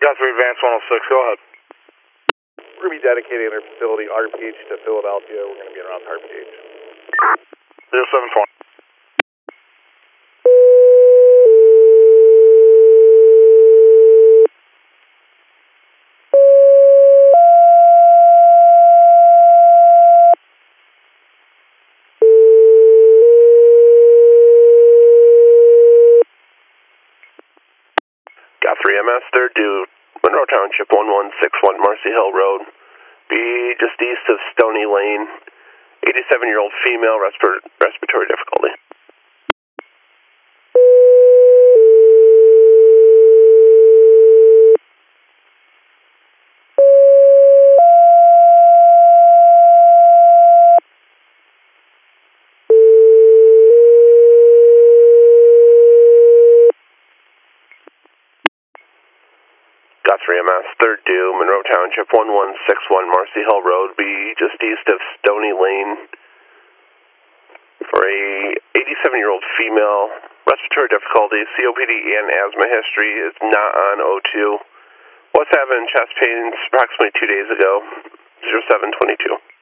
Got 3 Advance 106, go ahead. We're going to be dedicating our facility RPH to Philadelphia. We're going to be around RPH. 0720. Got 3 MS, third due, Monroe Township, 1161 Marcy Hill Road. Be just east of Stony Lane. 87-year-old female, respiratory difficulty. Got 3 MS, third due, Monroe Township, 1161 Marcy Hill Road. Be just east of Stony Lane for a 87-year-old female, respiratory difficulty, COPD and asthma history, is not on O2. Was having chest pains approximately 2 days ago, 0722.